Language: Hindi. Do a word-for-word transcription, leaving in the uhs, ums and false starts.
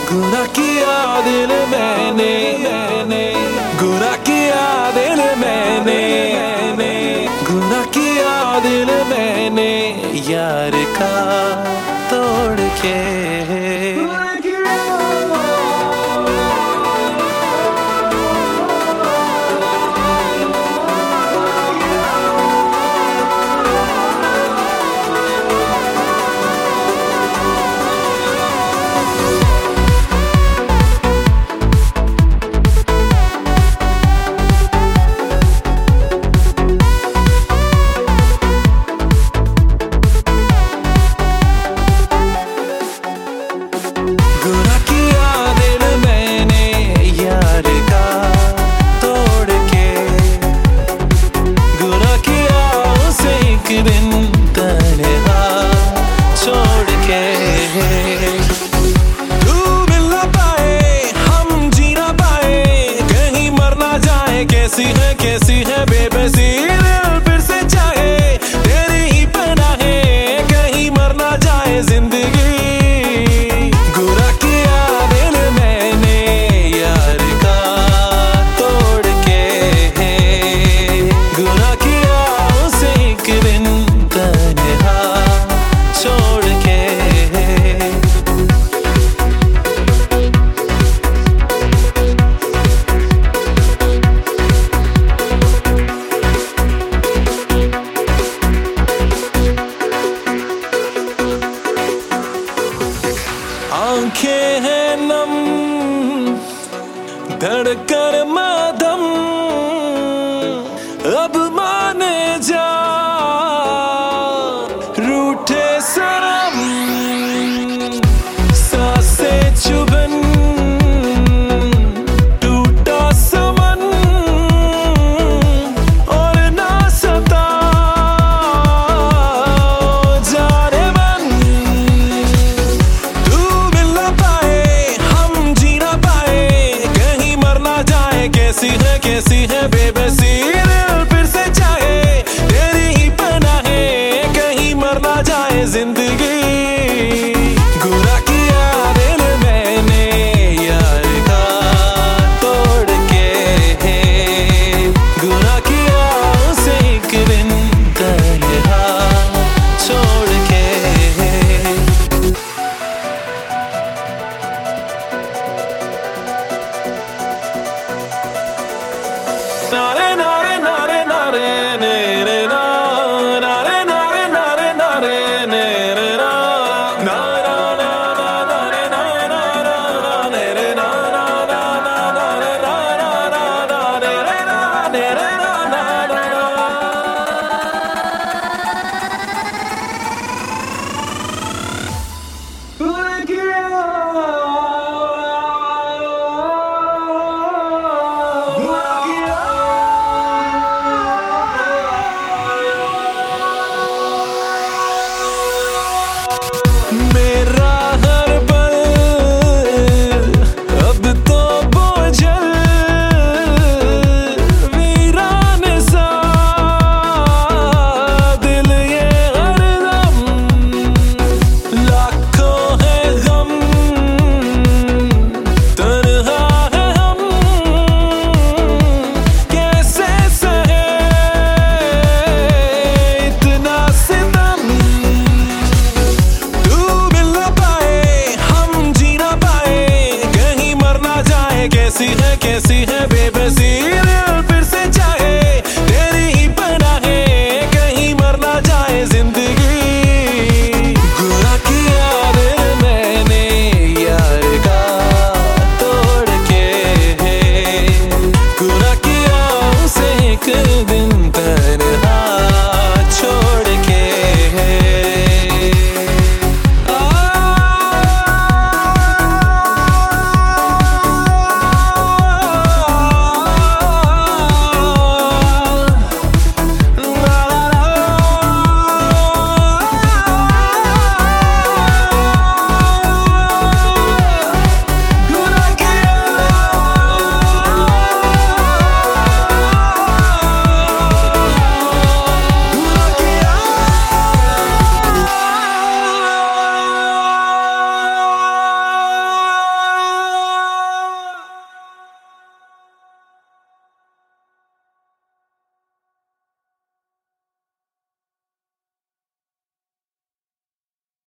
गुनाह किया दिल मैंने, मैंने गुनाह किया दिल मैंने, गुनाह किया दिल मैंने यार का तोड़ के। कैसी है कैसी है बेबसी दिल फिर से चाहे तेरी ही पनाहे कहीं मर ना जाए जिंदगी। गुनाह किया दिल मैंने यार का तोड़ के, गुनाह किया उसे एक दिन तन्हा छोड़ के। आंखें हैं नम, धड़कन